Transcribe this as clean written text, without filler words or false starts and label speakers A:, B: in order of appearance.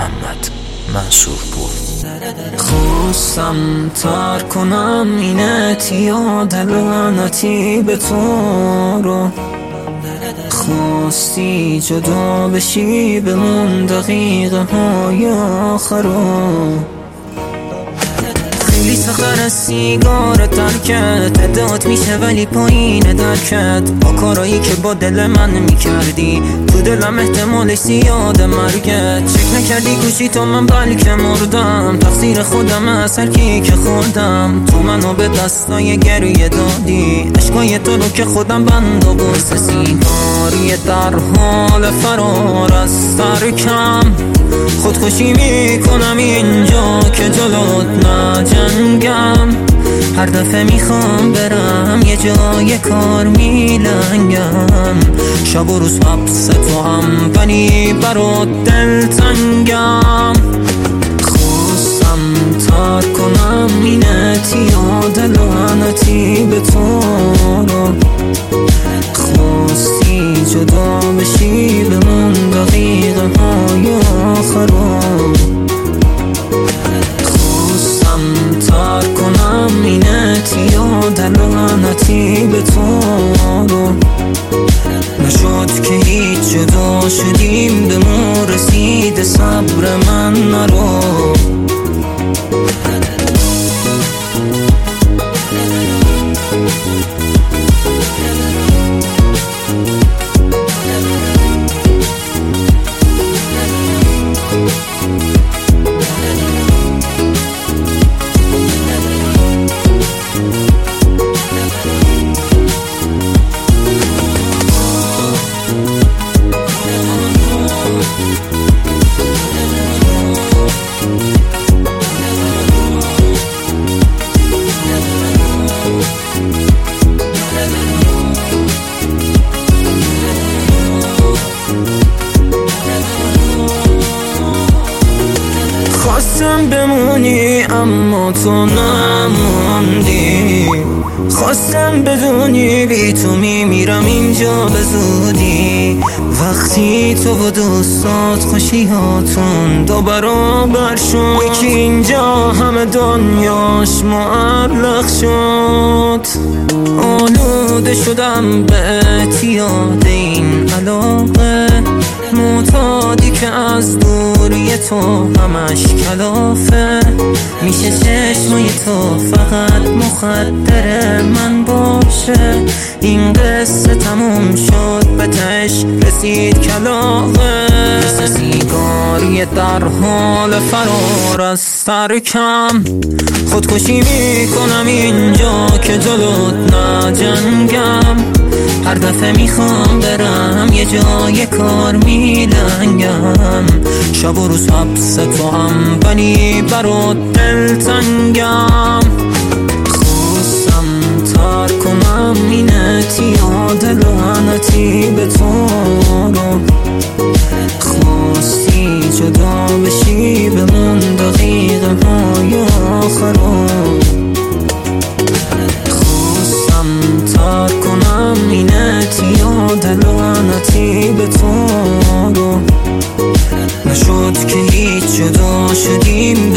A: محمد منصورپور.
B: خواستم ترک کنم این اعتیاد لعنتی به تو رو، خواستی جدا بشی بمون دقیقه های آخر رو. خیلی سخر از سیگار ترکت ادات میشه ولی پایین درکت، با کارایی که با دل من میکردی تو دلم احتمالش زیاده مرگت. چک نکردی گوشی تو من بلکه مردم، تقصیر خودم از هر کی که خوردم. تو منو به دستای گریه دادی، عشقای تو رو که خودم بند و برس سیگاری در حال فرار از ترکم. خودکشی میکنم اینجا که جلوت نجنگم، هر دفعه میخوام برم یه جای کار میلنگم. شب و روز حبس تو هم ولی برات دلتنگم. خواستم ترک کنم این اعتیاد لعنتی به تو رو، خواستی جدا بشی بمون دقیقه های آخر رو. خواستم ترک کنم این اعتیاد لعنتی به تو رو، نشد که هیچ جدا شدیم بمون رسید صبر من نرو. خواستم بمونی اما تو نموندی، خواستم بدونی بی تو میمیرم اینجا به زودی. وقتی تو و دوستات خوشیاتون دو برابر شد، یکی اینجا همه دنیاش معلق شد. آلوده شدم به اعتیاد این علاقه، معتادی که از دوری تو همش کلافه. میشه چشمای تو فقط مخدر من باشه، این قصه تموم شد به تهش رسید کلاغه. مثل سیگاری در حال فرار از ترکم، خودکشی میکنم اینجا که جلوت نجنگم. هر دفعه میخوام برم یه جای کار میلنگم، شب و روز حبس تو هم ولی برات دلتنگم. خواستم ترک کنم این اعتیاد لعنتی به تو رو، خواستی جدا بشی بمون دقیقه های آخر رو. خواستم ترک کنم این اعتیاد لعنتی به تو رو، نشد که هیچ جدا شدیم